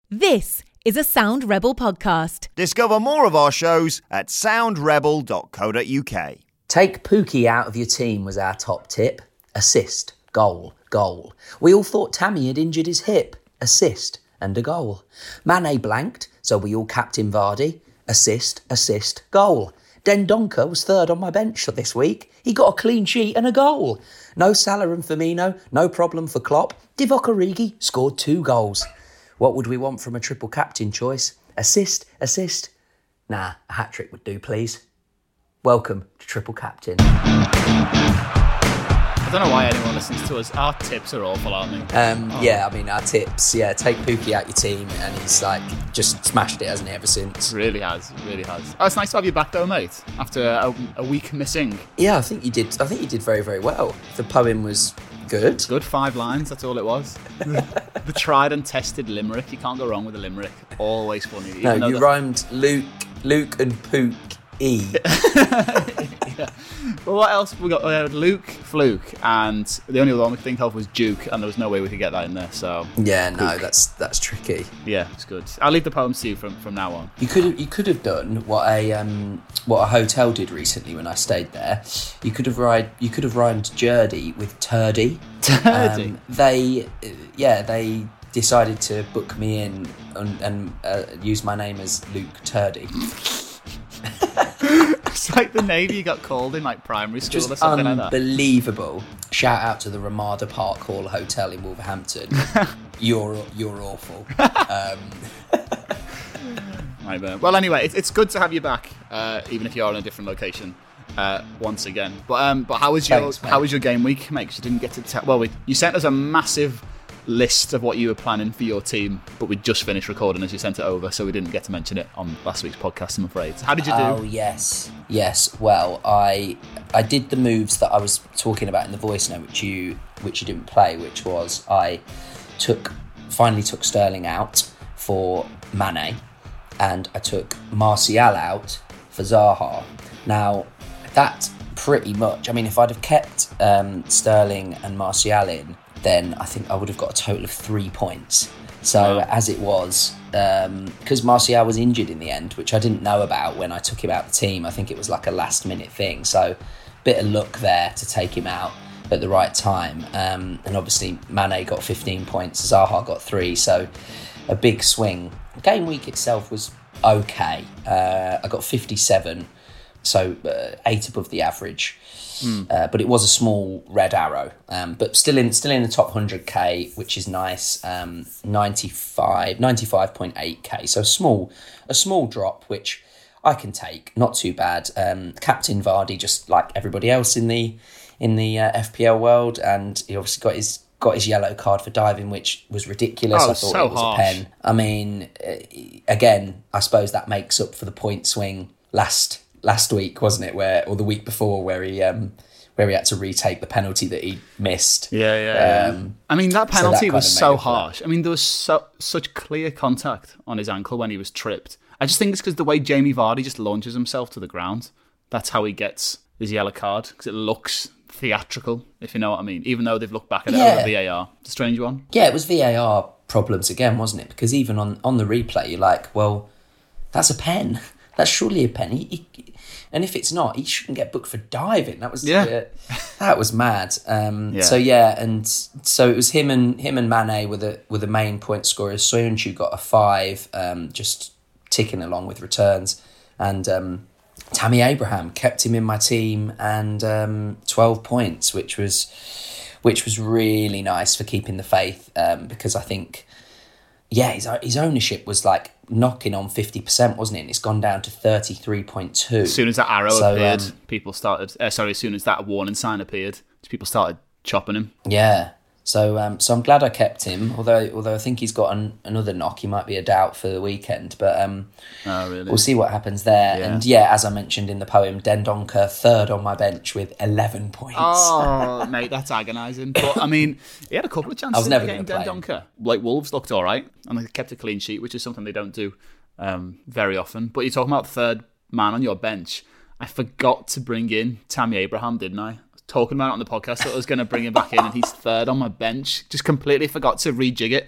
This is a Sound Rebel podcast. Discover more of our shows at soundrebel.co.uk. Take Pookie out of your team was our top tip. Assist, goal, goal. We all thought Tammy had injured his hip. Assist and a goal. Mane blanked, so we all captain Vardy. Assist, assist, goal. Dendoncker was third on my bench this week. He got a clean sheet and a goal. No Salah and Firmino, no problem for Klopp. Divock Origi scored 2 goals. What would we want from a triple captain choice? Assist, assist. Nah, a hat-trick would do, please. Welcome to Triple Captain. I don't know why anyone listens to us. Our tips are awful, aren't they? Yeah, I mean, our tips. Yeah, take Pookie out your team, and he's like just smashed it, hasn't he, ever since? Really has, really has. Oh, it's nice to have you back though, mate, after a week missing. Yeah, I think you did very, very well. The poem was good. Good, 5 lines, that's all it was. The tried and tested limerick. You can't go wrong with a limerick. Always funny. No, you rhymed Luke and Pook E. Yeah. Well, what else we got? Luke, Fluke, and the only other one we could think of was Duke, and there was no way we could get that in there. So yeah, no, that's tricky. Yeah, it's good. I'll leave the poems to you from now on. You could have done what a hotel did recently when I stayed there. You could have rhymed Jerdy with Turdy. Turdy. They decided to book me in and use my name as Luke Turdy. It's like the name you got called in like primary school Just or something like that. Unbelievable. Shout out to the Ramada Park Hall Hotel in Wolverhampton. You're awful. Well, anyway, it's good to have you back, even if you are in a different location once again. But how was your game week, mate? 'Cause you didn't get to you sent us a massive list of what you were planning for your team, but we just finished recording as you sent it over, so we didn't get to mention it on last week's podcast, I'm afraid. How did you do? Oh, yes. Well, I did the moves that I was talking about in the voice note, which you didn't play, which was I finally took Sterling out for Mane, and I took Martial out for Zaha. Now, that's pretty much, I mean, if I'd have kept Sterling and Martial in, then I think I would have got a total of 3 points. So as it was, because Martial was injured in the end, which I didn't know about when I took him out of the team. I think it was like a last minute thing. So bit of luck there to take him out at the right time. And obviously Mane got 15 points, Zaha got 3. So a big swing. Game week itself was okay. I got 57, so 8 above the average. But it was a small red arrow, but still in the top 100k, which is nice. 95.8k, so a small drop, which I can take, not too bad. Captain Vardy, just like everybody else in the FPL world, and he obviously got his yellow card for diving, which was ridiculous. I thought it was harsh. A pen. I mean, again, I suppose that makes up for the point swing last week, wasn't it? Or the week before, where he had to retake the penalty that he missed. Yeah. I mean, that penalty was so harsh. I mean, there was such clear contact on his ankle when he was tripped. I just think it's because the way Jamie Vardy just launches himself to the ground. That's how he gets his yellow card, because it looks theatrical, if you know what I mean. Even though they've looked back at it over VAR. It's a strange one. Yeah, it was VAR problems again, wasn't it? Because even on the replay, you're like, well, that's a pen. That's surely a pen. And if it's not, he shouldn't get booked for diving. That was that was mad. And so it was him and Mane were the main point scorers. Soyuncu got a 5, just ticking along with returns, and Tammy Abraham kept him in my team and 12 points, which was really nice for keeping the faith, because I think. Yeah, his ownership was like knocking on 50%, wasn't it? And it's gone down to 33.2. As soon as that arrow appeared, people started... as soon as that warning sign appeared, people started chopping him. Yeah. So I'm glad I kept him, although I think he's got another knock. He might be a doubt for the weekend, but really? We'll see what happens there. Yeah. And as I mentioned in the poem, Dendoncker third on my bench with 11 points. Oh, mate, that's agonising. But I mean, he had a couple of chances. I was never getting Dendoncker. Like Wolves looked all right, and they kept a clean sheet, which is something they don't do very often. But you're talking about third man on your bench. I forgot to bring in Tammy Abraham, didn't I? Talking about it on the podcast that I was going to bring him back in, and he's third on my bench. Just completely forgot to rejig it.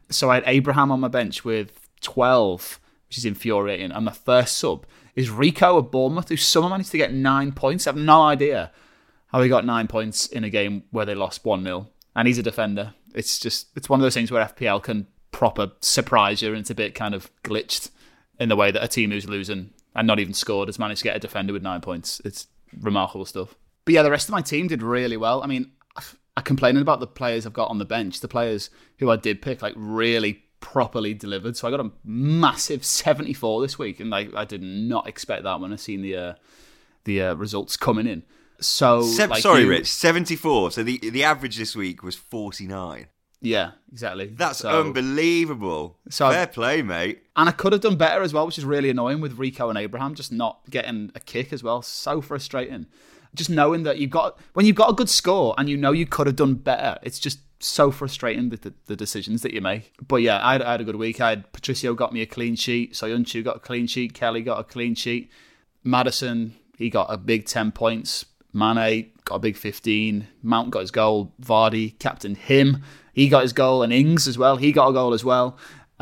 So I had Abraham on my bench with 12, which is infuriating. And my first sub is Rico of Bournemouth, who somehow managed to get 9 points. I have no idea how he got 9 points in a game where they lost 1-0. And he's a defender. It's one of those things where FPL can proper surprise you, and it's a bit kind of glitched in the way that a team who's losing and not even scored has managed to get a defender with 9 points. It's remarkable stuff. But yeah, the rest of my team did really well. I mean, I complained about the players I've got on the bench. The players who I did pick, really properly delivered. So I got a massive 74 this week, and I did not expect that when I seen the results coming in. So Rich, 74. So the average this week was 49. Yeah, exactly. That's unbelievable. So fair play, mate. And I could have done better as well, which is really annoying with Rico and Abraham just not getting a kick as well. So frustrating. Just knowing that when you've got a good score and you know you could have done better, it's just so frustrating the decisions that you make. But yeah, I had a good week. Patricio got me a clean sheet. Soyuncu got a clean sheet. Kelly got a clean sheet. Maddison, he got a big 10 points. Mane got a big 15. Mount got his goal. Vardy captained him. He got his goal, and Ings as well. He got a goal as well.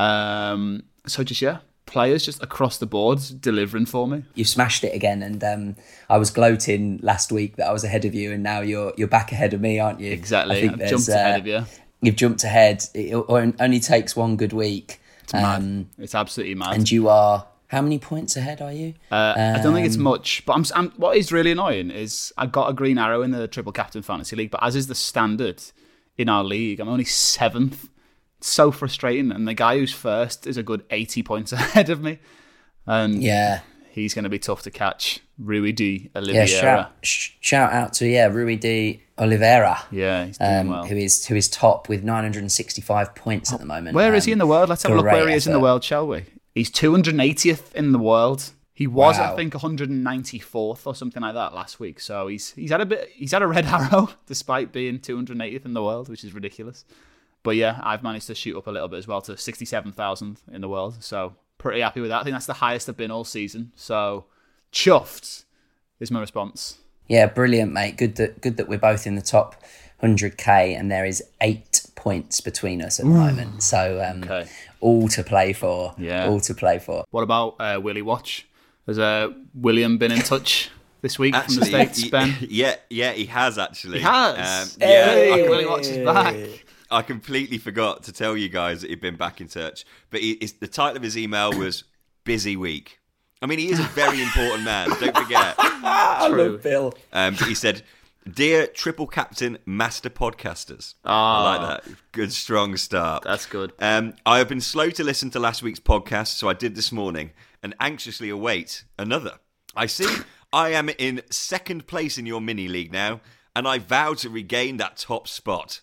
Players just across the board delivering for me. You've smashed it again, and I was gloating last week that I was ahead of you, and now you're back ahead of me, aren't you? Exactly. I've jumped ahead of you. You've jumped ahead. It only takes one good week. It's mad. It's absolutely mad. And you are... How many points ahead are you? I don't think it's much, but what is really annoying is I got a green arrow in the Triple Captain Fantasy League, but as is the standard in our league, I'm only 7th. It's so frustrating, and the guy who's first is a good 80 points ahead of me. And yeah, he's going to be tough to catch. Rui de Oliveira. Yeah, shout out to Rui de Oliveira. Yeah, he's doing well. Who is top with 965 points at the moment. Where is he in the world? Let's have a look where he is in the world, shall we? He's 280th in the world. He was, I think, 194th or something like that last week. So he's had a red arrow despite being 280th in the world, which is ridiculous. But yeah, I've managed to shoot up a little bit as well to 67,000 in the world. So pretty happy with that. I think that's the highest I've been all season. So chuffed is my response. Yeah, brilliant, mate. Good that we're both in the top 100k, and there is 8 points between us at the moment. So okay. All to play for. Yeah. All to play for. What about Willie Watch? Has William been in touch this week from the States, Ben? Yeah, he has actually. He has? Willie Watch is back. I completely forgot to tell you guys that he'd been back in touch. But the title of his email was Busy Week. I mean, he is a very important man, don't forget. I love Bill. But he said, Dear Triple Captain Master Podcasters. I like that. Good, strong start. That's good. I have been slow to listen to last week's podcast, so I did this morning, and anxiously await another. I see I am in 2nd place in your mini-league now, and I vow to regain that top spot.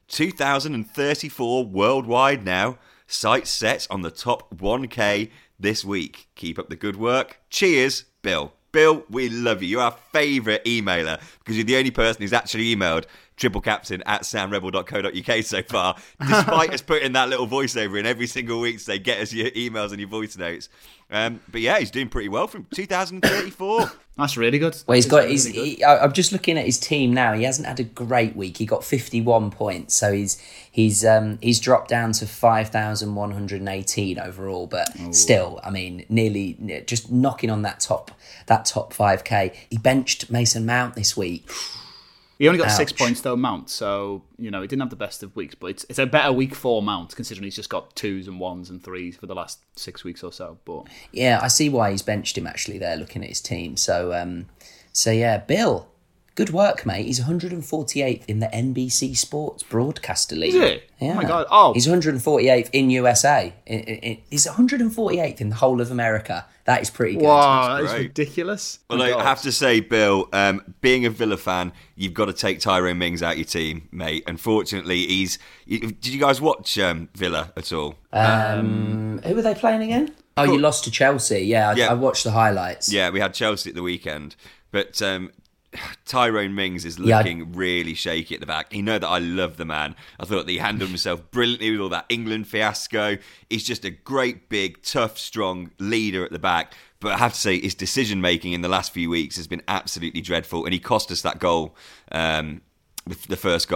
2,034 worldwide now. Sights set on the top 1k this week. Keep up the good work. Cheers, Bill. Bill, we love you. You're our favourite emailer because you're the only person who's actually emailed triplecaptain@soundrebel.co.uk so far, despite us putting that little voiceover in every single week to say, get us your emails and your voice notes. But yeah, he's doing pretty well from 2034. That's really good. Well, I'm just looking at his team now. He hasn't had a great week. He got 51 points, so he's dropped down to 5,118 overall. But still, I mean, nearly just knocking on that top 5k. He benched Mason Mount this week. He only got 6 points though, Mount. So he didn't have the best of weeks, but it's a better week for Mount considering he's just got 2s and 1s and 3s for the last 6 weeks or so. But yeah, I see why he's benched him actually. There, looking at his team. So yeah, Bill, good work, mate. He's 148th in the NBC Sports Broadcaster League. Is it? Yeah. Oh my god! Oh, he's 148th in USA. He's 148th in the whole of America. That is pretty good. Wow, that is ridiculous. Well, I have to say, Bill, being a Villa fan, you've got to take Tyrone Mings out of your team, mate. Unfortunately, did you guys watch Villa at all? Who were they playing again? Oh, you lost to Chelsea. Yeah, I watched the highlights. Yeah, we had Chelsea at the weekend. But Tyrone Mings is looking really shaky at the back. You know that I love the man. I thought that he handled himself brilliantly with all that England fiasco. He's just a great, big, tough, strong leader at the back. But I have to say, his decision-making in the last few weeks has been absolutely dreadful. And he cost us that goal, with the first goal,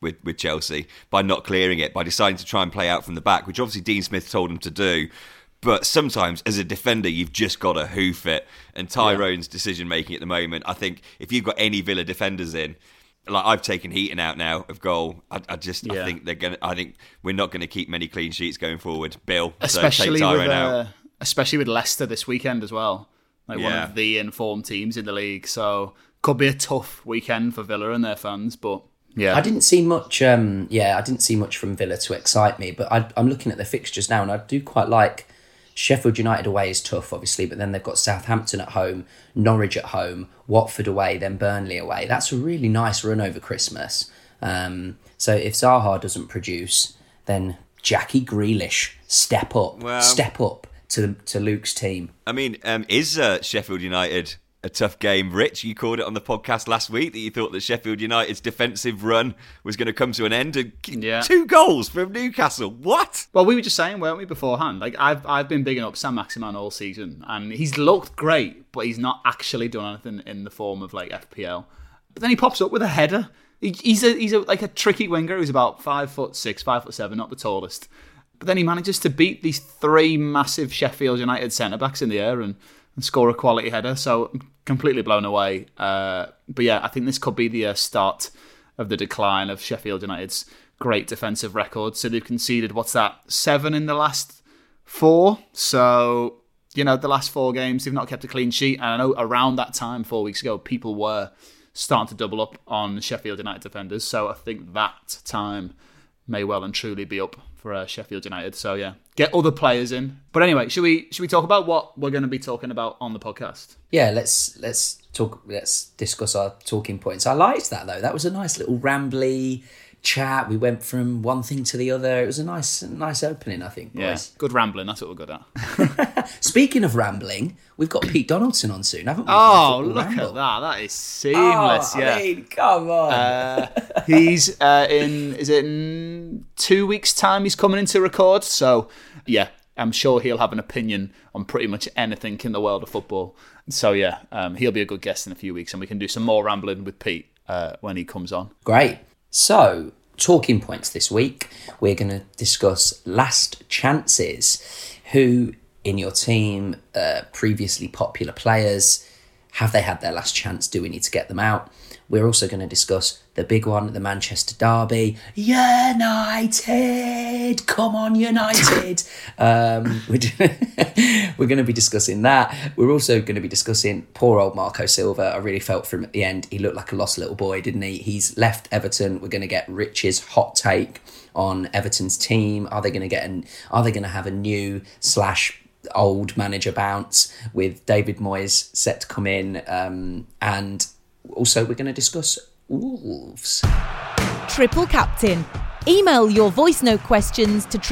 with Chelsea by not clearing it, by deciding to try and play out from the back, which obviously Dean Smith told him to do. But sometimes, as a defender, you've just got to hoof it. And Tyrone's decision-making at the moment, I think if you've got any Villa defenders in, like I've taken Heaton out now of goal. I think they're gonna. I think we're not going to keep many clean sheets going forward. Bill, especially so take Tyrone out. Especially with Leicester this weekend as well, one of the informed teams in the league. So could be a tough weekend for Villa and their fans. But yeah, I didn't see much. I didn't see much from Villa to excite me. But I'm looking at the fixtures now, and I do quite like. Sheffield United away is tough, obviously, but then they've got Southampton at home, Norwich at home, Watford away, then Burnley away. That's a really nice run over Christmas. So if Zaha doesn't produce, then Jackie Grealish, step up to Luke's team. I mean, is Sheffield United a tough game? Rich, you called it on the podcast last week that you thought that Sheffield United's defensive run was going to come to an end. And 2 goals from Newcastle. What? Well, we were just saying, weren't we, beforehand? Like I've been bigging up Saint-Maximin all season, and he's looked great, but he's not actually done anything in the form of like FPL. But then he pops up with a header. He's like a tricky winger who's about 5'6", 5'7", not the tallest. But then he manages to beat these 3 massive Sheffield United centre-backs in the air and score a quality header. So I'm completely blown away. But yeah, I think this could be the start of the decline of Sheffield United's great defensive record. So they've conceded, 7 in the last 4? So, the last 4 games, they've not kept a clean sheet. And I know around that time, 4 weeks ago, people were starting to double up on Sheffield United defenders. So I think that time may well and truly be up for Sheffield United. So yeah, get other players in. But anyway, should we talk about what we're going to be talking about on the podcast? Yeah, let's discuss our talking points. I liked that though. That was a nice little rambly chat. We went from one thing to the other. It was a nice opening, I think, boys. Yeah, good rambling. That's what we're good at. Speaking of rambling, we've got Pete Donaldson on soon, haven't we? Oh, look at that. That is seamless. I mean, come on. He's in 2 weeks' time he's coming in to record. So, yeah, I'm sure he'll have an opinion on pretty much anything in the world of football. So, yeah, he'll be a good guest in a few weeks, and we can do some more rambling with Pete when he comes on. Great. So, talking points this week, we're going to discuss last chances. Who in your team, previously popular players, have they had their last chance? Do we need to get them out? We're also going to discuss the big one, the Manchester Derby. United! Come on, United! We're going to be discussing that. We're also going to be discussing poor old Marco Silva. I really felt for him at the end. He looked like a lost little boy, didn't he? He's left Everton. We're going to get Rich's hot take on Everton's team. Are they going to have a new / old manager bounce with David Moyes set to come in? And also we're going to discuss Wolves. Triple Captain. Email your voice note questions to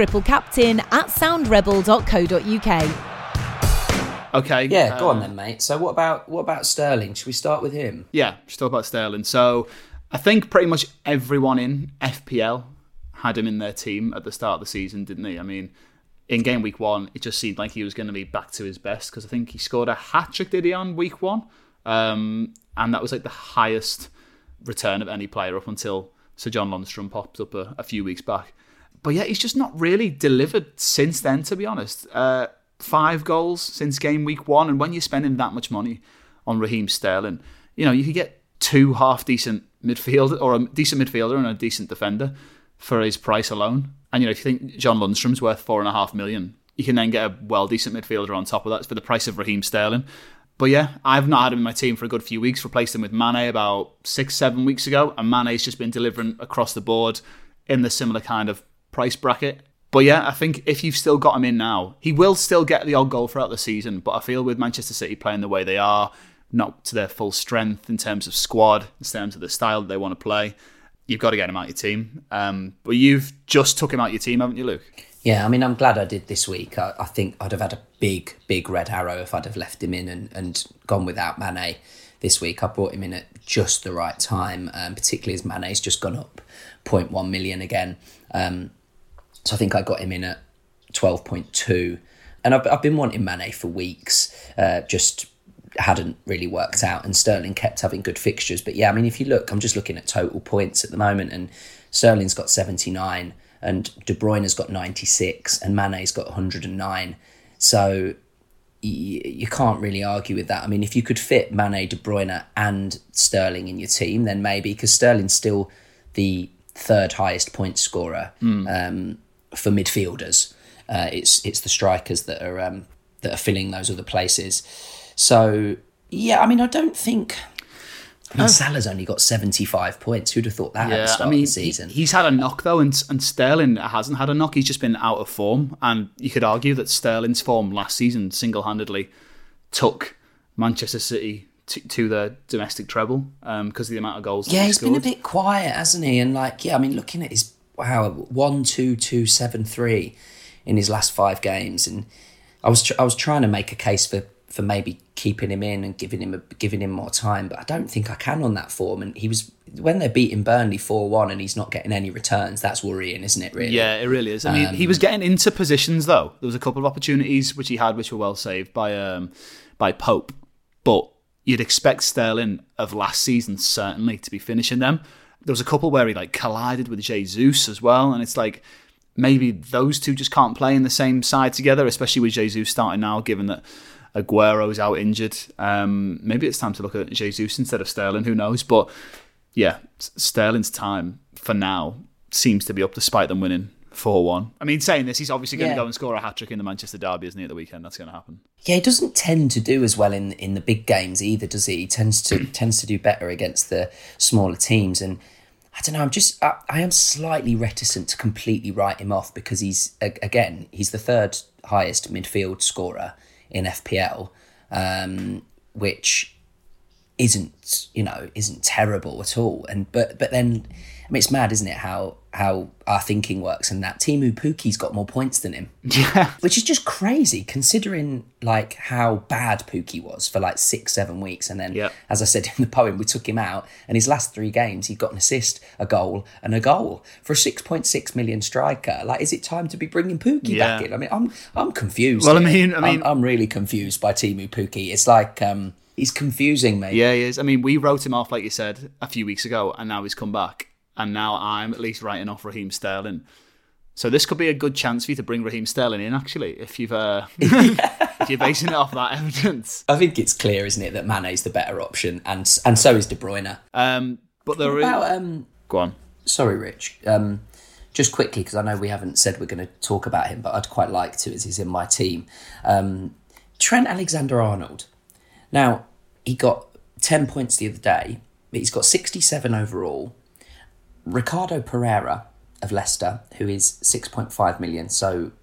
triplecaptain@soundrebel.co.uk. Okay. Yeah, go on then, mate. So what about Sterling? Should we start with him? Yeah, let's talk about Sterling. So I think pretty much everyone in FPL had him in their team at the start of the season, didn't they? I mean, in game week 1, it just seemed like he was going to be back to his best because I think he scored a hat-trick, did he, on week 1? And that was like the highest return of any player up until Sir John Lundstrom popped up a few weeks back. But yeah, he's just not really delivered since then, to be honest. 5 goals since game week 1, and when you're spending that much money on Raheem Sterling, you could get 2 half-decent midfielders, or a decent midfielder and a decent defender for his price alone. And if you think John Lundstrom's worth $4.5 million, you can then get a decent midfielder on top of that for the price of Raheem Sterling. But yeah, I've not had him in my team for a good few weeks. Replaced him with Mane about 6-7 weeks ago, and Mane's just been delivering across the board in the similar kind of price bracket. But yeah, I think if you've still got him in now, he will still get the odd goal throughout the season. But I feel with Manchester City playing the way they are, not to their full strength in terms of squad, in terms of the style that they want to play, you've got to get him out of your team. But you've just took him out of your team, haven't you, Luke? Yeah, I mean, I'm glad I did this week. I think I'd have had a big red arrow if I'd have left him in and gone without Mane this week. I brought him in at just the right time, particularly as Mane's just gone up 0.1 million again. So I think I got him in at 12.2. And I've been wanting Mane for weeks, just hadn't really worked out, and Sterling kept having good fixtures. But yeah, I mean, if you look, I'm just looking at total points at the moment, and Sterling's got 79, and De Bruyne's got 96, and Mane's got 109. So you can't really argue with that. I mean, if you could fit Mane, De Bruyne and Sterling in your team, then maybe, because Sterling's still the third highest point scorer for midfielders. It's the strikers that are filling those other places. So yeah, I mean, I don't think. Salah's only got 75 points. Who'd have thought that at the start of the season? He's had a knock, though, and Sterling hasn't had a knock. He's just been out of form. And you could argue that Sterling's form last season single-handedly took Manchester City to the domestic treble because of the amount of goals that he scored. Been a bit quiet, hasn't he? And looking at his 1-2-2-7-3 in his last 5 games, and I was trying to make a case for maybe keeping him in and giving him more time, but I don't think I can on that form. And when they're beating Burnley 4-1 and he's not getting any returns, that's worrying, isn't it? Really? Yeah, it really is. I mean, he was getting into positions though. There was a couple of opportunities which he had, which were well saved by Pope. But you'd expect Sterling of last season certainly to be finishing them. There was a couple where he collided with Jesus as well, and it's like maybe those two just can't play in the same side together, especially with Jesus starting now, given that Aguero's out injured. Maybe it's time to look at Jesus instead of Sterling, who knows? But yeah, Sterling's time for now seems to be up, despite them winning 4-1. I mean, saying this, he's obviously going to go and score a hat-trick in the Manchester derby, isn't he, at the weekend? That's going to happen. Yeah, he doesn't tend to do as well in the big games either, does he? He tends to do better against the smaller teams. And I don't know, I am slightly reticent to completely write him off, because he's the third highest midfield scorer in FPL, which isn't terrible at all. And but then, I mean, it's mad, isn't it, how our thinking works, and that Timu Puki's got more points than him. Yeah. Which is just crazy, considering how bad Pukki was for 6-7 weeks. And then, as I said in the poem, we took him out, and his last 3 games, he got an assist, a goal, and a goal for a 6.6 million striker. Is it time to be bringing Pukki back in? I mean, I'm confused. Well, I'm really confused by Timu Pukki. It's he's confusing me. Yeah, he is. I mean, we wrote him off, like you said, a few weeks ago, and now he's come back. And now I'm at least writing off Raheem Sterling. So this could be a good chance for you to bring Raheem Sterling in, actually, if you're basing it off that evidence. I think it's clear, isn't it, that Mane's the better option, and so is De Bruyne. But there is... Go on. Sorry, Rich. Just quickly, because I know we haven't said we're going to talk about him, but I'd quite like to, as he's in my team. Trent Alexander-Arnold. Now, he got 10 points the other day, but he's got 67 overall. Ricardo Pereira of Leicester, who is 6.5 million, so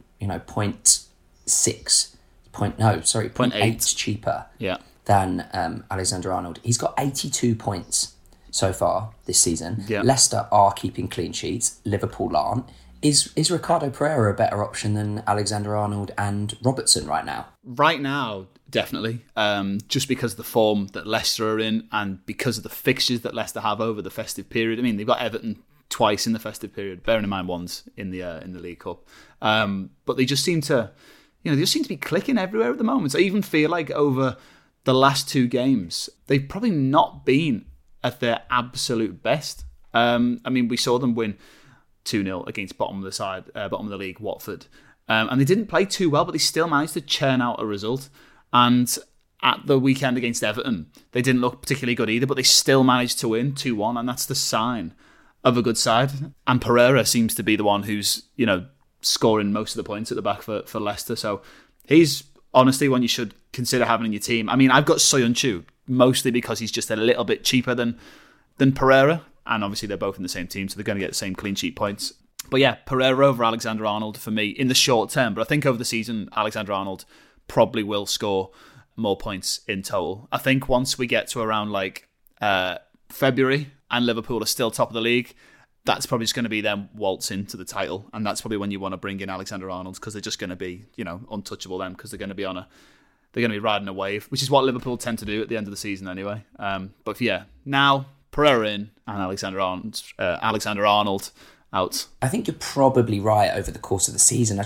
0.8 cheaper than Alexander-Arnold. He's got 82 points so far this season. Yeah. Leicester are keeping clean sheets. Liverpool aren't. Is Ricardo Pereira a better option than Alexander-Arnold and Robertson right now? Right now, definitely. Just because of the form that Leicester are in, and because of the fixtures that Leicester have over the festive period. I mean, they've got Everton twice in the festive period, bearing in mind once in the League Cup. But they just seem to, they just seem to be clicking everywhere at the moment. So I even feel like over the last 2 games, they've probably not been at their absolute best. I mean, we saw them win 2-0 against bottom of the league, Watford. And they didn't play too well, but they still managed to churn out a result. And at the weekend against Everton, they didn't look particularly good either, but they still managed to win 2-1, and that's the sign of a good side. And Pereira seems to be the one who's, scoring most of the points at the back for Leicester. So he's honestly one you should consider having in your team. I mean, I've got Soyuncu, mostly because he's just a little bit cheaper than Pereira. And obviously they're both in the same team, so they're going to get the same clean sheet points. But yeah, Pereira over Alexander-Arnold for me in the short term. But I think over the season, Alexander-Arnold probably will score more points in total. I think once we get to around February and Liverpool are still top of the league, that's probably just going to be them waltz into the title. And that's probably when you want to bring in Alexander-Arnold, because they're just going to be, untouchable then, because they're going to be riding a wave, which is what Liverpool tend to do at the end of the season anyway. But yeah, now Pereira in and Alexander-Arnold out. I think you're probably right over the course of the season. I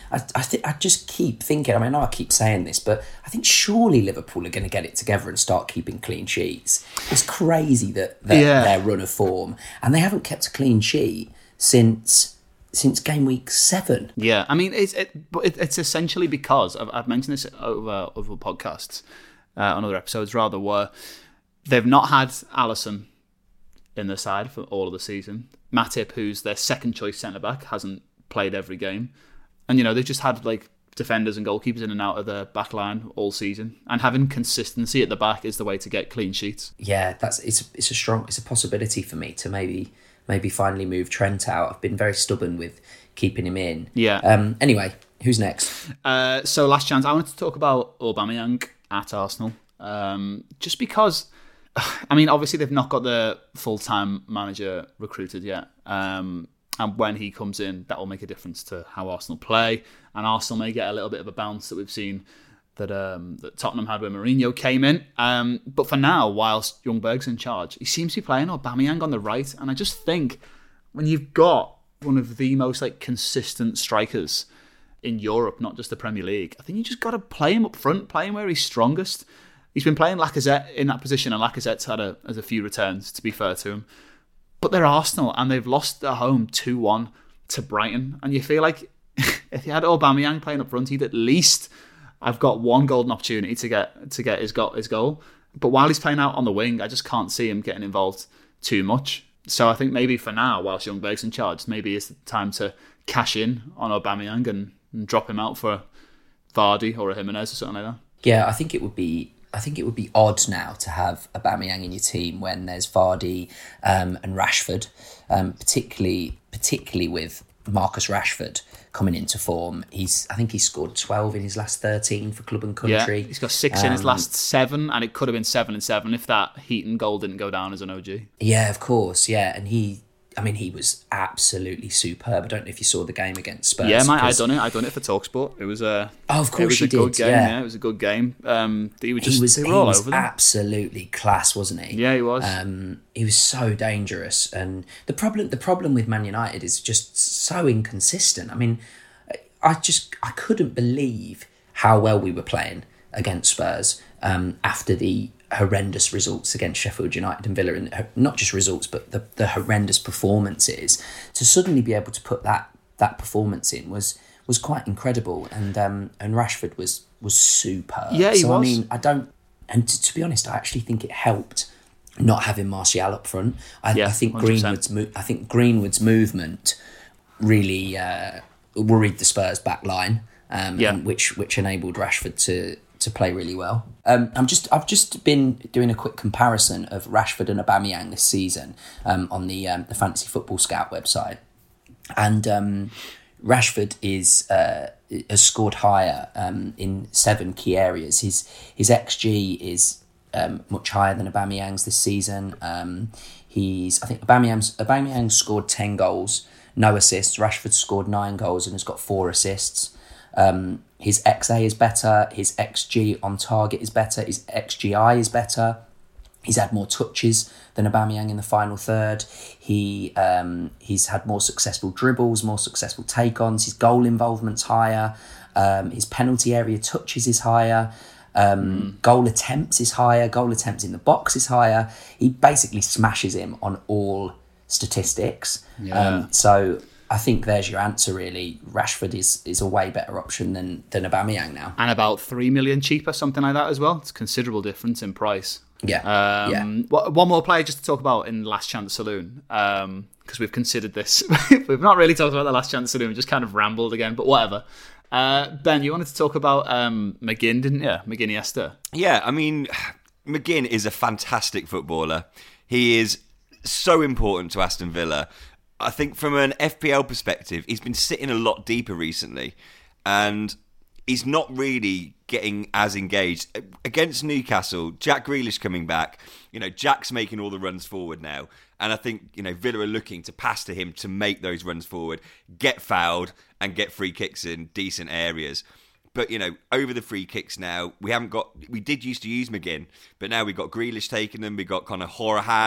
just keep thinking, I know I keep saying this, but I think surely Liverpool are going to get it together and start keeping clean sheets. It's crazy that their run of form, and they haven't kept a clean sheet since game week 7. Yeah, I mean, it's essentially because, I've mentioned this over podcasts, on other episodes rather, where they've not had Alisson in the side for all of the season. Matip, who's their second choice centre-back, hasn't played every game. And, they've just had defenders and goalkeepers in and out of the back line all season. And having consistency at the back is the way to get clean sheets. Yeah, it's a possibility for me to maybe finally move Trent out. I've been very stubborn with keeping him in. Yeah. Anyway, who's next? So last chance, I wanted to talk about Aubameyang at Arsenal. Just because, obviously they've not got the full-time manager recruited yet. And when he comes in, that will make a difference to how Arsenal play. And Arsenal may get a little bit of a bounce that we've seen that Tottenham had when Mourinho came in. But for now, whilst Ljungberg's in charge, he seems to be playing Aubameyang on the right. And I just think when you've got one of the most consistent strikers in Europe, not just the Premier League, I think you just got to play him up front, play him where he's strongest. He's been playing Lacazette in that position, and Lacazette's had a few returns, to be fair to him. But they're Arsenal, and they've lost at home 2-1 to Brighton. And you feel like if you had Aubameyang playing up front, he'd at least have got one golden opportunity to get his goal. But while he's playing out on the wing, I just can't see him getting involved too much. So I think maybe for now, whilst Ljungberg's in charge, maybe it's the time to cash in on Aubameyang and drop him out for Vardy or a Jimenez or something like that. Yeah, I think it would be odd now to have Aubameyang in your team when there's Vardy and Rashford, particularly with Marcus Rashford coming into form. I think he's scored 12 in his last 13 for club and country. Yeah, he's got 6 in his last 7, and it could have been 7-7 if that Heaton goal didn't go down as an OG. Yeah, of course. Yeah, and he was absolutely superb. I don't know if you saw the game against Spurs. Yeah, mate, I done it for TalkSport. It was of course you did. Good game. Yeah, it was a good game. He was all over them. Absolutely class, wasn't he? Yeah, he was. He was so dangerous, and the problem with Man United is just so inconsistent. I couldn't believe how well we were playing against Spurs after the horrendous results against Sheffield United and Villa, and not just results, but the horrendous performances. To suddenly be able to put that performance in was quite incredible, and Rashford was superb. Yeah, he was. To be honest, I actually think it helped not having Martial up front. I think 100%. Greenwood's movement really worried the Spurs back line, which enabled Rashford to play really well. I've just been doing a quick comparison of Rashford and Aubameyang this season on the Fantasy Football Scout website, and Rashford has scored higher in 7 key areas. His XG is much higher than Aubameyang's this season. I think Aubameyang's scored 10 goals, no assists. Rashford scored 9 goals and has got 4 assists. His XA is better, his XG on target is better, his XGI is better. He's had more touches than Aubameyang in the final third. He's had more successful dribbles, more successful take-ons. His goal involvement's higher. His penalty area touches is higher. Goal attempts is higher. Goal attempts in the box is higher. He basically smashes him on all statistics. Yeah. So I think there's your answer, really. Rashford is a way better option than Aubameyang now. And about 3 million cheaper, something like that as well. It's a considerable difference in price. Yeah. One more player just to talk about in Last Chance Saloon, because we've considered this. We've not really talked about the Last Chance Saloon, we just kind of rambled again, but whatever. Ben, you wanted to talk about McGinn, didn't you? McGinn-Iniesta. Yeah, McGinn is a fantastic footballer. He is so important to Aston Villa. I think from an FPL perspective, he's been sitting a lot deeper recently, and he's not really getting as engaged. Against Newcastle, Jack Grealish coming back, Jack's making all the runs forward now, and I think, Villa are looking to pass to him to make those runs forward, get fouled, and get free kicks in decent areas. But, over the free kicks now, we did used to use McGinn, but now we've got Grealish taking them, we've got kind of Horahan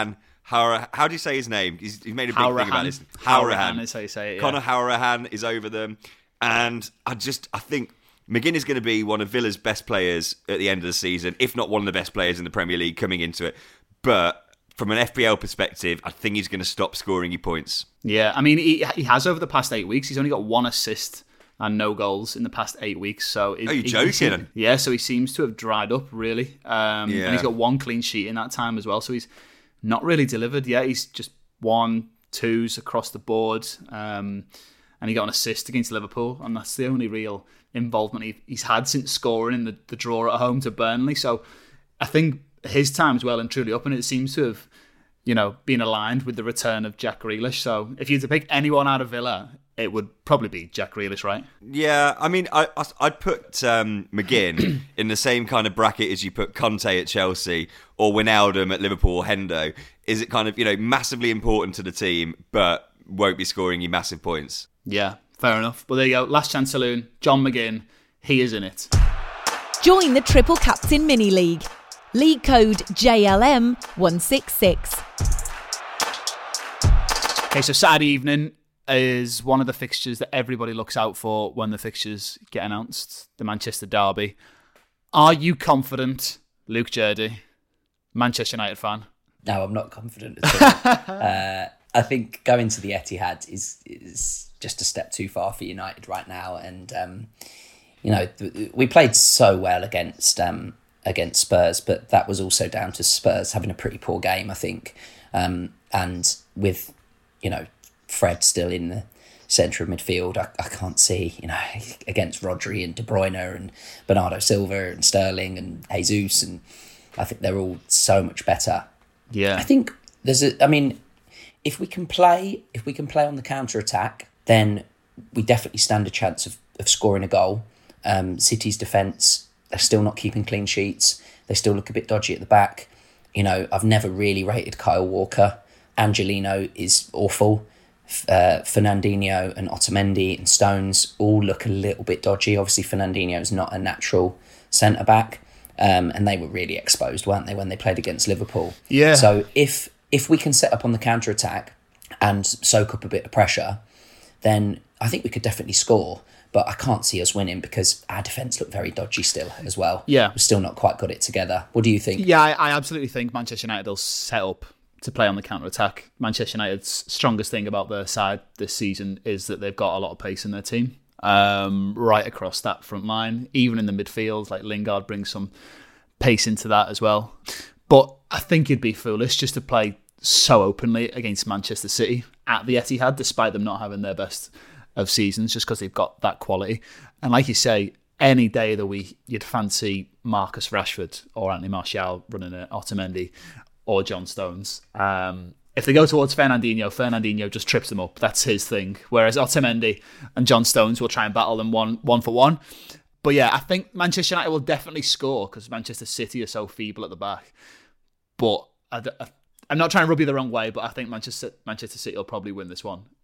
How do you say his name? He's made a big thing about this. Howrahan is how you say it. Yeah. Conor Howrahan is over them. And I think McGinn is going to be one of Villa's best players at the end of the season, if not one of the best players in the Premier League coming into it. But from an FPL perspective, I think he's going to stop scoring you points. Yeah, I mean, he has over the past 8 weeks. He's only got 1 assist and no goals in the past 8 weeks. So are you joking? Yeah, so he seems to have dried up, really. And he's got 1 clean sheet in that time as well. So he's not really delivered. Yeah, he's just 1-2s across the board. And he got an assist against Liverpool. And that's the only real involvement he's had since scoring in the draw at home to Burnley. So I think his time's well and truly up. And it seems to have, been aligned with the return of Jack Grealish. So if you had to pick anyone out of Villa, it would probably be Jack Grealish, right? Yeah, I mean, I'd put McGinn in the same kind of bracket as you put Conte at Chelsea or Wijnaldum at Liverpool or Hendo. Is it kind of, massively important to the team, but won't be scoring you massive points? Yeah, fair enough. Well, there you go. Last chance saloon, John McGinn. He is in it. Join the Triple Captain Mini League. League code JLM166. Okay, so Saturday evening is one of the fixtures that everybody looks out for when the fixtures get announced, the Manchester Derby. Are you confident, Luke Jurdy, Manchester United fan? No, I'm not confident at all. I think going to the Etihad is just a step too far for United right now. And, we played so well against Spurs, but that was also down to Spurs having a pretty poor game, I think. And with, Fred still in the centre of midfield, I can't see, against Rodri and De Bruyne and Bernardo Silva and Sterling and Jesus, and I think they're all so much better. Yeah. I think if we can play on the counter-attack, then we definitely stand a chance of scoring a goal. City's defence, they're still not keeping clean sheets. They still look a bit dodgy at the back. I've never really rated Kyle Walker. Angelino is awful. Fernandinho and Otamendi and Stones all look a little bit dodgy. Obviously, Fernandinho is not a natural centre-back. And they were really exposed, weren't they, when they played against Liverpool? Yeah. So if we can set up on the counter-attack and soak up a bit of pressure, then I think we could definitely score. But I can't see us winning because our defence looked very dodgy still as well. Yeah. We've still not quite got it together. What do you think? Yeah, I absolutely think Manchester United will set up to play on the counter-attack. Manchester United's strongest thing about their side this season is that they've got a lot of pace in their team. Right across that front line, even in the midfield, like Lingard brings some pace into that as well. But I think it'd be foolish just to play so openly against Manchester City at the Etihad, despite them not having their best of seasons, just because they've got that quality. And like you say, any day of the week, you'd fancy Marcus Rashford or Anthony Martial running at Otamendi or John Stones. If they go towards Fernandinho just trips them up. That's his thing. Whereas Otamendi and John Stones will try and battle them one for one. But yeah, I think Manchester United will definitely score because Manchester City are so feeble at the back. But I'm not trying to rub you the wrong way, but I think Manchester City will probably win this one.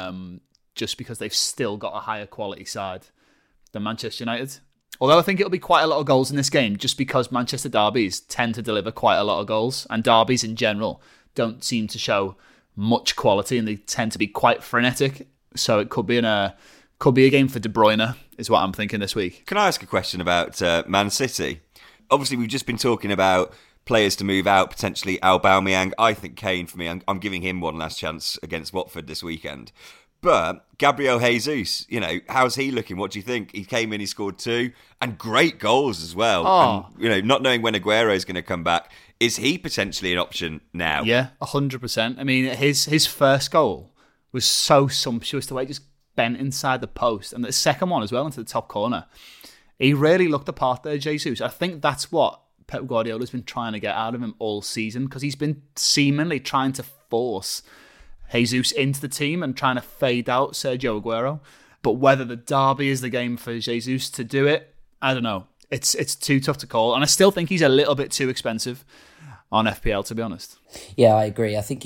Just because they've still got a higher quality side than Manchester United. Although I think it'll be quite a lot of goals in this game, just because Manchester derbies tend to deliver quite a lot of goals, and derbies in general don't seem to show much quality, and they tend to be quite frenetic. So it could be a game for De Bruyne, is what I'm thinking this week. Can I ask a question about Man City? Obviously, we've just been talking about players to move out, potentially Aubameyang. I think Kane, for me, I'm giving him one last chance against Watford this weekend. But Gabriel Jesus, how's he looking? What do you think? He came in, he scored 2, and great goals as well. Oh. And, not knowing when Aguero is going to come back, is he potentially an option now? Yeah, 100%. I mean, his first goal was so sumptuous, the way he just bent inside the post, and the second one as well into the top corner. He really looked the part there, Jesus. I think that's what Pep Guardiola's been trying to get out of him all season, because he's been seemingly trying to force Jesus into the team and trying to fade out Sergio Aguero. But whether the derby is the game for Jesus to do it, I don't know. It's too tough to call. And I still think he's a little bit too expensive on FPL, to be honest. Yeah, I agree. I think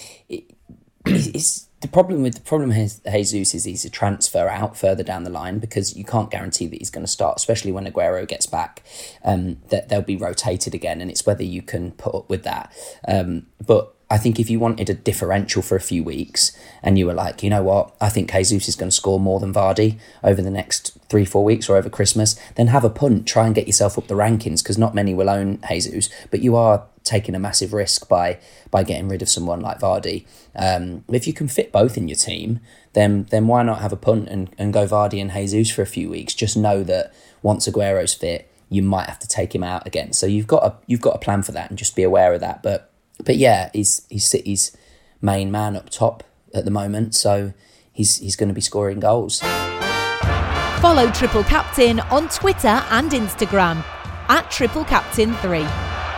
the problem with Jesus is he's a transfer out further down the line, because you can't guarantee that he's going to start, especially when Aguero gets back, that they'll be rotated again, and it's whether you can put up with that. But I think if you wanted a differential for a few weeks and you were like, you know what, I think Jesus is going to score more than Vardy over the next 3-4 weeks or over Christmas, then have a punt, try and get yourself up the rankings, because not many will own Jesus, but you are taking a massive risk by getting rid of someone like Vardy. If you can fit both in your team, then why not have a punt and go Vardy and Jesus for a few weeks? Just know that once Aguero's fit, you might have to take him out again. So you've got a plan for that, and just be aware of that. But yeah, he's City's main man up top at the moment, so he's going to be scoring goals. Follow Triple Captain on Twitter and Instagram @TripleCaptain3.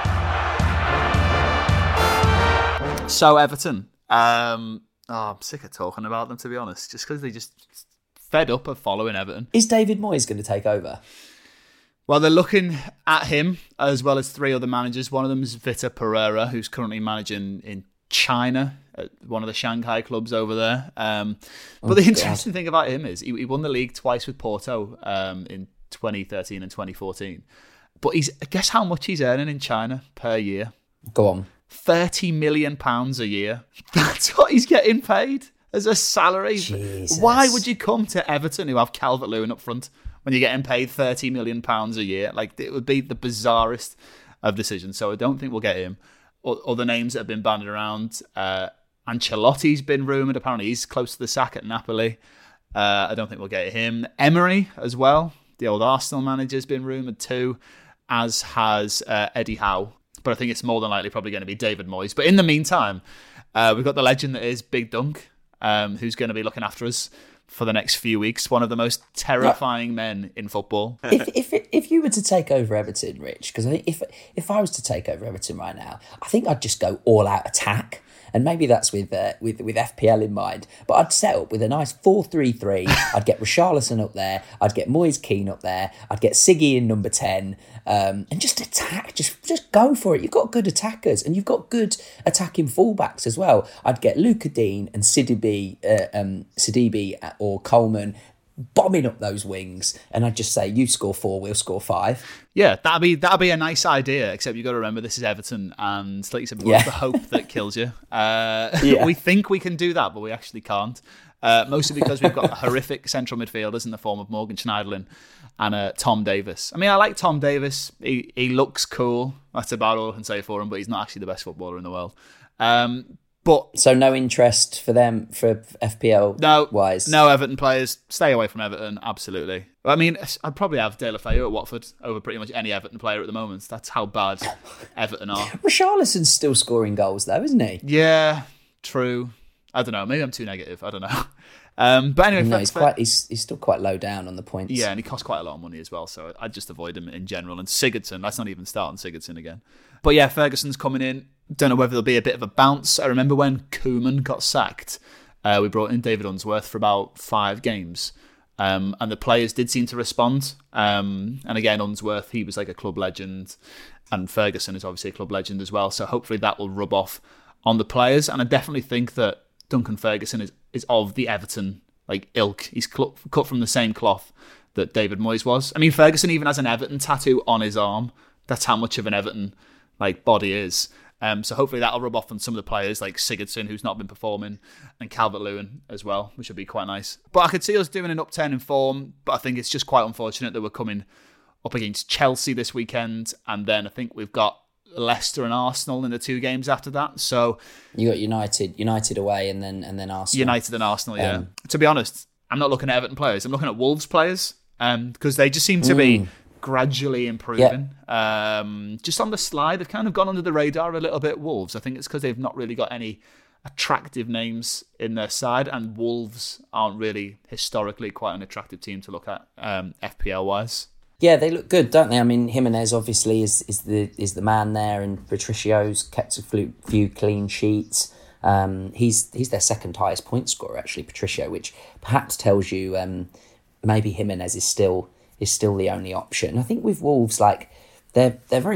So Everton, I'm sick of talking about them, to be honest, just because they just fed up of following Everton. Is David Moyes going to take over? Well, they're looking at him as well as 3 other managers. One of them is Vitor Pereira, who's currently managing in China at one of the Shanghai clubs over there. But the interesting thing about him is he won the league twice with Porto in 2013 and 2014. But guess how much he's earning in China per year? Go on. £30 million a year. That's what he's getting paid as a salary. Jesus. Why would you come to Everton, who have Calvert-Lewin up front, when you're getting paid £30 million a year? Like, it would be the bizarrest of decisions. So I don't think we'll get him. Other names that have been banded around. Ancelotti's been rumoured. Apparently he's close to the sack at Napoli. I don't think we'll get him. Emery as well. The old Arsenal manager's been rumoured too, as has Eddie Howe. But I think it's more than likely probably going to be David Moyes. But in the meantime, we've got the legend that is Big Dunk, who's going to be looking after us for the next few weeks. One of the most terrifying men in football. If you were to take over Everton, Rich, because if I was to take over Everton right now, I think I'd just go all out attack. And maybe that's with FPL in mind. But I'd set up with a nice 4-3-3. I'd get Richarlison up there. I'd get Moise Kean up there. I'd get Siggy in number 10. And just attack. Just go for it. You've got good attackers. And you've got good attacking fullbacks as well. I'd get Luca Dean and Sidibe or Coleman bombing up those wings, and I'd just say, you score 4, we'll score 5. Yeah, that'd be a nice idea, except you've got to remember this is Everton, and like you said before, it's the hope that kills you. We think we can do that, but we actually can't. Mostly because we've got horrific central midfielders in the form of Morgan Schneiderlin and Tom Davis. I mean, I like Tom Davis. He looks cool. That's about all I can say for him, but he's not actually the best footballer in the world. So no interest for them for FPL wise? No Everton players. Stay away from Everton, absolutely. I mean, I'd probably have De La Feu at Watford over pretty much any Everton player at the moment. That's how bad Everton are. Richarlison's still scoring goals though, isn't he? Yeah, true. I don't know. Maybe I'm too negative. I don't know. But anyway, no, he's still quite low down on the points. Yeah, and he costs quite a lot of money as well, so I'd just avoid him in general. And Sigurdsson, let's not even start on Sigurdsson again. But yeah, Ferguson's coming in. Don't know whether there'll be a bit of a bounce. I remember when Koeman got sacked, we brought in David Unsworth for about 5 games. And the players did seem to respond. And again, Unsworth, he was like a club legend. And Ferguson is obviously a club legend as well. So hopefully that will rub off on the players. And I definitely think that Duncan Ferguson is of the Everton ilk. He's cut from the same cloth that David Moyes was. I mean, Ferguson even has an Everton tattoo on his arm. That's how much of an Everton body is. So hopefully that'll rub off on some of the players like Sigurdsson, who's not been performing, and Calvert-Lewin as well, which would be quite nice. But I could see us doing an upturn in form, but I think it's just quite unfortunate that we're coming up against Chelsea this weekend, and then I think we've got Leicester and Arsenal in the 2 games after that. So you got United away, and then Arsenal. United and Arsenal, yeah. To be honest, I'm not looking at Everton players. I'm looking at Wolves players, because they just seem to be gradually improving. Just on the slide, they've kind of gone under the radar a little bit, Wolves. I think it's because they've not really got any attractive names in their side, and Wolves aren't really historically quite an attractive team to look at FPL wise. Yeah, they look good, don't they? I mean, Jimenez obviously is the man there, and Patricio's kept a few clean sheets. He's their second highest point scorer, actually, Patricio, which perhaps tells you maybe Jimenez is still the only option. I think with Wolves, they're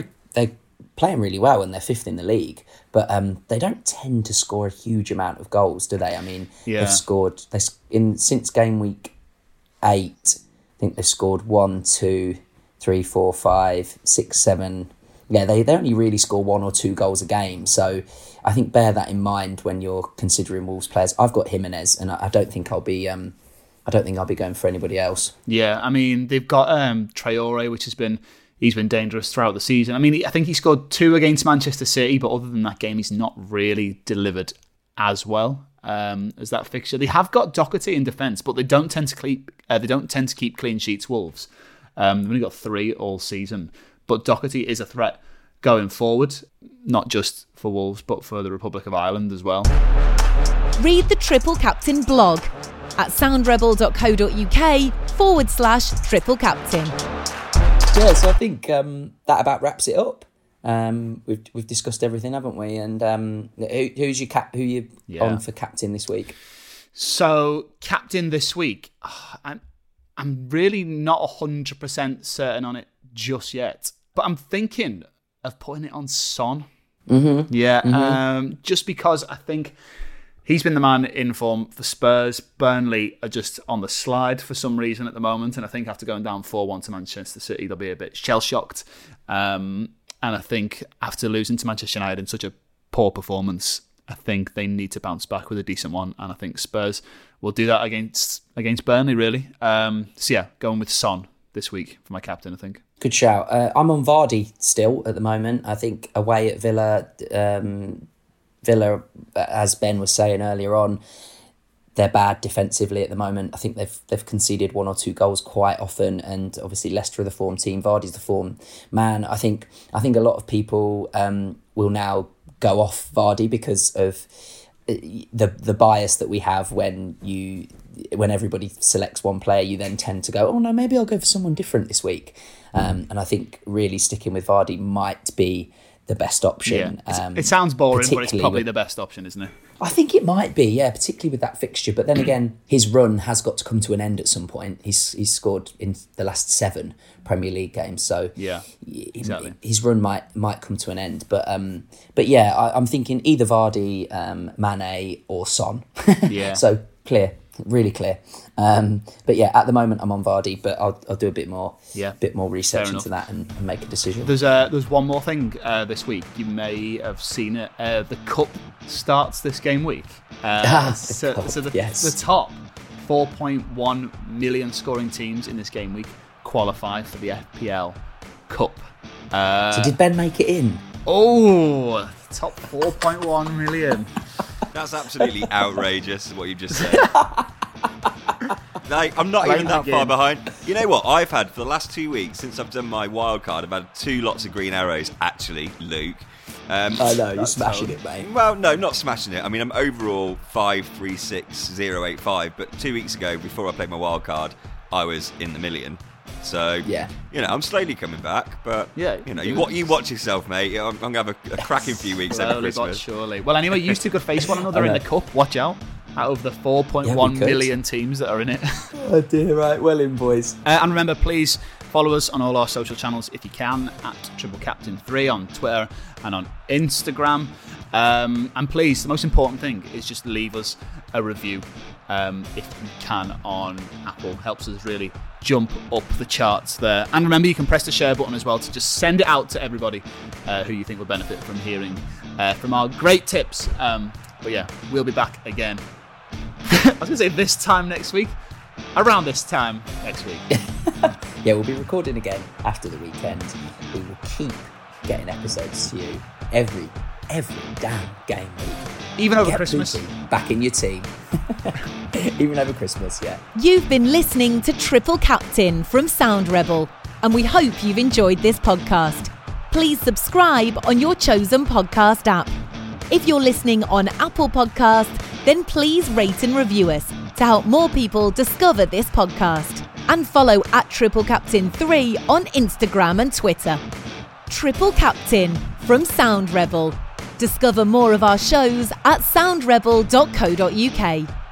playing really well and they're 5th in the league, but they don't tend to score a huge amount of goals, do they? I mean, they've scored since game week 8. I think they've scored 1, 2, 3, 4, 5, 6, 7, yeah, they only really score 1 or 2 goals a game. So I think bear that in mind when you're considering Wolves players. I've got Jimenez, and I don't think I'll be going for anybody else. Yeah, I mean, they've got Traore, which he's been dangerous throughout the season. I mean, I think he scored 2 against Manchester City, but other than that game, he's not really delivered as well as that fixture. They have got Doherty in defence, but they don't tend to keep clean sheets. Wolves, they've only got 3 all season, but Doherty is a threat going forward, not just for Wolves, but for the Republic of Ireland as well. Read the Triple Captain blog at soundrebel.co.uk/Triple Captain. Yeah, so I think that about wraps it up. We've discussed everything, haven't we? And who's your who you on for captain this week? So captain this week, I'm really not 100% certain on it just yet, but I'm thinking of putting it on Son. Mm-hmm. Yeah, mm-hmm. Just because I think he's been the man in form for Spurs. Burnley are just on the slide for some reason at the moment, and I think after going down 4-1 to Manchester City, they'll be a bit shell-shocked. And I think after losing to Manchester United in such a poor performance, I think they need to bounce back with a decent one, and I think Spurs will do that against Burnley, really. So yeah, going with Son this week for my captain, I think. Good shout. I'm on Vardy still at the moment. I think away at Villa, as Ben was saying earlier on, they're bad defensively at the moment. I think they've conceded 1 or 2 goals quite often, and obviously Leicester are the form team. Vardy's the form man. I think a lot of people will now go off Vardy because of the bias that we have when everybody selects one player. You then tend to go, oh no, maybe I'll go for someone different this week. And I think really sticking with Vardy might be the best option. Yeah. It sounds boring, but it's probably the best option, isn't it? I think it might be, yeah, particularly with that fixture. But then again, his run has got to come to an end at some point. He's scored in the last 7 Premier League games, so yeah, exactly. His run might come to an end. But yeah, I'm thinking either Vardy, Mane, or Son. Yeah. So clear. Really clear. But yeah, at the moment I'm on Vardy, but I'll do a bit more research into that and make a decision. There's one more thing this week. You may have seen it. The Cup starts this game week. The top 4.1 million scoring teams in this game week qualify for the FPL Cup. So did Ben make it in? Oh, top 4.1 million. That's absolutely outrageous, what you've just said. I'm not even that far behind. You know what? I've had, for the last 2 weeks, since I've done my wild card, I've had 2 lots of green arrows, actually, Luke. I know, you're smashing it, mate. Well, no, not smashing it. I mean, I'm overall 536,085, but 2 weeks ago, before I played my wild card, I was in the million. So, yeah, I'm slowly coming back, but, you watch yourself, mate. I'm going to have a cracking few weeks over Christmas. But surely. Well, anyway, you two could face one another in the Cup. Watch out. Out of the 4.1 million teams that are in it. Oh, dear, right. Well in, boys. And remember, please follow us on all our social channels if you can, at Triple Captain 3 on Twitter and on Instagram. And please, the most important thing is just leave us a review if you can on Apple. Helps us really jump up the charts there. And remember, you can press the share button as well to just send it out to everybody who you think will benefit from hearing from our great tips. But yeah, we'll be back again. I was going to say this time next week. Around this time next week. Yeah, we'll be recording again after the weekend. We will keep getting episodes to you every damn game week. Even over Christmas. Back in your team. Even over Christmas, yeah. You've been listening to Triple Captain from Sound Rebel, and we hope you've enjoyed this podcast. Please subscribe on your chosen podcast app. If you're listening on Apple Podcasts, then please rate and review us to help more people discover this podcast. And follow at Triple Captain 3 on Instagram and Twitter. Triple Captain from Sound Rebel. Discover more of our shows at soundrebel.co.uk.